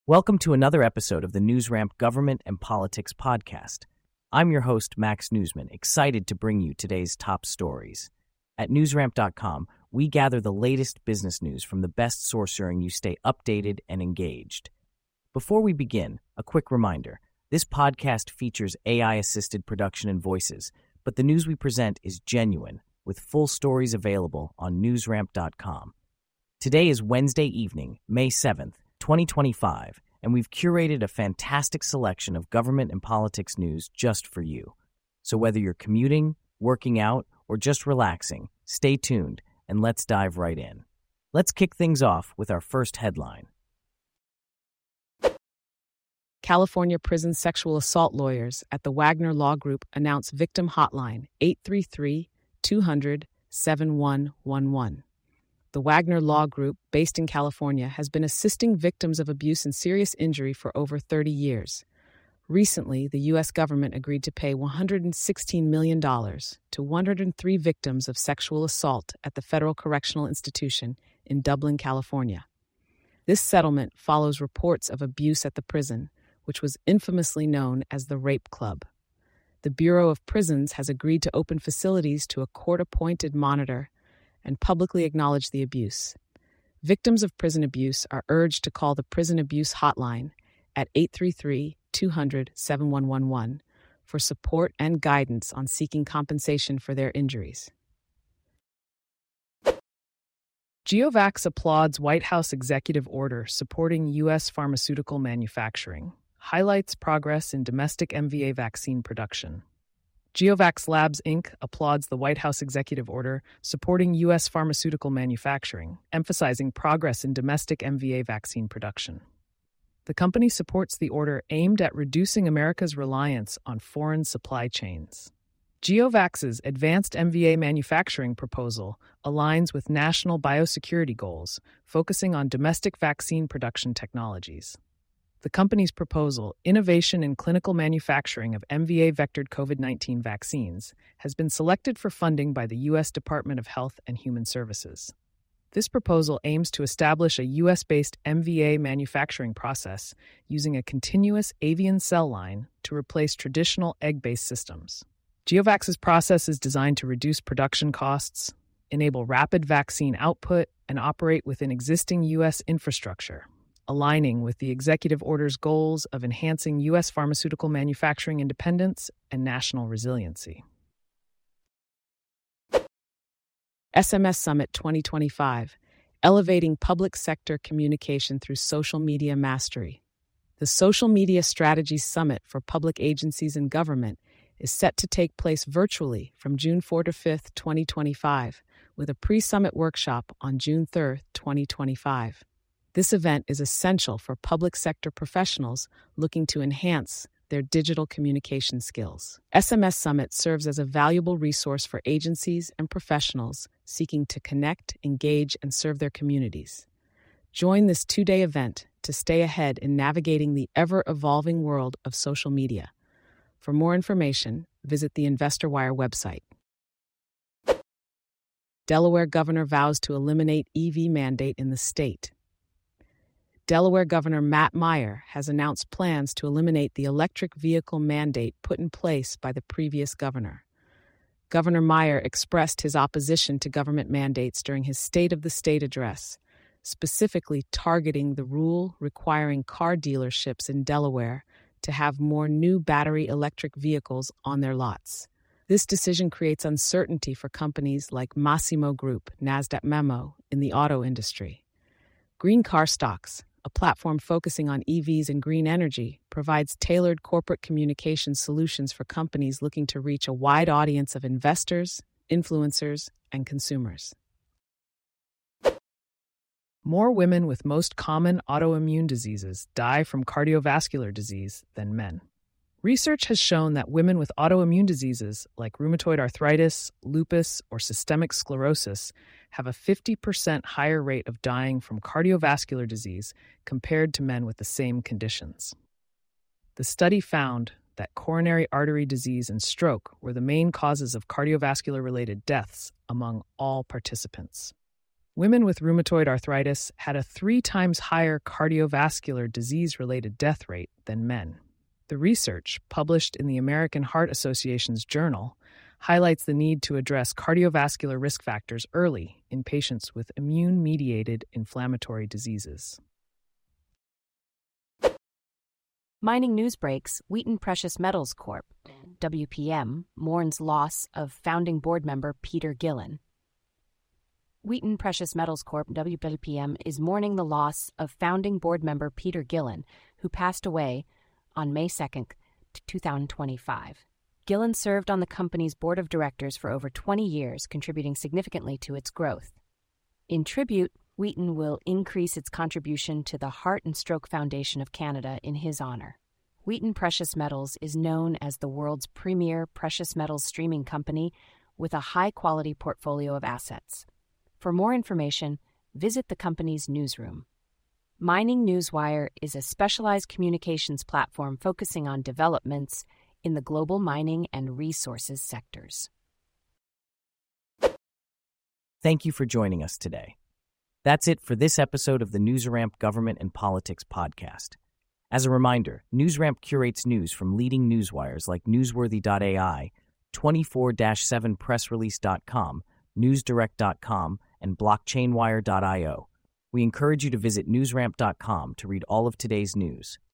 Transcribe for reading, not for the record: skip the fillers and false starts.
Welcome to another episode of the NewsRamp Government and Politics Podcast. I'm your host, Max Newsman, excited to bring you today's top stories. At newsramp.com, we gather the latest business news from the best source ensuring you stay updated and engaged. Before we begin, a quick reminder. This podcast features AI-assisted production and voices, but the news we present is genuine, with full stories available on newsramp.com. Today is Wednesday evening, May 7th, 2025, and we've curated a fantastic selection of government and politics news just for you. So whether you're commuting, working out, or just relaxing, stay tuned and let's dive right in. Let's kick things off with our first headline. California prison sexual assault lawyers at the Wagner Law Group announce victim hotline 833-200-7111. The Wagner Law Group, based in California, has been assisting victims of abuse and serious injury for over 30 years. Recently, the U.S. government agreed to pay $116 million to 103 victims of sexual assault at the Federal Correctional Institution in Dublin, California. This settlement follows reports of abuse at the prison, which was infamously known as the Rape Club. The Bureau of Prisons has agreed to open facilities to a court-appointed monitor and publicly acknowledge the abuse. Victims of prison abuse are urged to call the Prison Abuse Hotline at 833-200-7111 for support and guidance on seeking compensation for their injuries. GeoVax applauds White House executive order supporting U.S. pharmaceutical manufacturing, highlights progress in domestic MVA vaccine production. GeoVax Labs, Inc. applauds the White House executive order supporting U.S. pharmaceutical manufacturing, emphasizing progress in domestic MVA vaccine production. The company supports the order aimed at reducing America's reliance on foreign supply chains. GeoVax's advanced MVA manufacturing proposal aligns with national biosecurity goals, focusing on domestic vaccine production technologies. The company's proposal, Innovation in Clinical Manufacturing of MVA-Vectored COVID-19 Vaccines, has been selected for funding by the U.S. Department of Health and Human Services. This proposal aims to establish a U.S.-based MVA manufacturing process using a continuous avian cell line to replace traditional egg-based systems. GeoVax's process is designed to reduce production costs, enable rapid vaccine output, and operate within existing U.S. infrastructure, aligning with the executive order's goals of enhancing U.S. pharmaceutical manufacturing independence and national resiliency. SMS Summit 2025, Elevating Public Sector Communication Through Social Media Mastery. The Social Media Strategies Summit for Public Agencies and Government is set to take place virtually from June 4 to 5, 2025, with a pre-summit workshop on June 3, 2025. This event is essential for public sector professionals looking to enhance their digital communication skills. SMS Summit serves as a valuable resource for agencies and professionals seeking to connect, engage, and serve their communities. Join this two-day event to stay ahead in navigating the ever-evolving world of social media. For more information, visit the InvestorWire website. Delaware governor vows to eliminate EV mandate in the state. Delaware Governor Matt Meyer has announced plans to eliminate the electric vehicle mandate put in place by the previous governor. Governor Meyer expressed his opposition to government mandates during his State of the State address, specifically targeting the rule requiring car dealerships in Delaware to have more new battery electric vehicles on their lots. This decision creates uncertainty for companies like Massimo Group, NASDAQ Memo, in the auto industry. Green Car Stocks, a platform focusing on EVs and green energy, provides tailored corporate communication solutions for companies looking to reach a wide audience of investors, influencers, and consumers. More women with most common autoimmune diseases die from cardiovascular disease than men. Research has shown that women with autoimmune diseases like rheumatoid arthritis, lupus, or systemic sclerosis have a 50% higher rate of dying from cardiovascular disease compared to men with the same conditions. The study found that coronary artery disease and stroke were the main causes of cardiovascular-related deaths among all participants. Women with rheumatoid arthritis had a 3 times higher cardiovascular disease-related death rate than men. The research, published in the American Heart Association's journal, highlights the need to address cardiovascular risk factors early in patients with immune-mediated inflammatory diseases. Mining news breaks, Wheaton Precious Metals Corp., WPM, mourns loss of founding board member Peter Gillen. Wheaton Precious Metals Corp., WPM, is mourning the loss of founding board member Peter Gillen, who passed away on May 2, 2025. Gillen served on the company's board of directors for over 20 years, contributing significantly to its growth. In tribute, Wheaton will increase its contribution to the Heart and Stroke Foundation of Canada in his honor. Wheaton Precious Metals is known as the world's premier precious metals streaming company with a high-quality portfolio of assets. For more information, visit the company's newsroom. Mining Newswire is a specialized communications platform focusing on developments in the global mining and resources sectors. Thank you for joining us today. That's it for this episode of the NewsRamp Government and Politics podcast. As a reminder, NewsRamp curates news from leading newswires like Newsworthy.ai, 24-7pressrelease.com, NewsDirect.com, and BlockchainWire.io. We encourage you to visit newsramp.com to read all of today's news.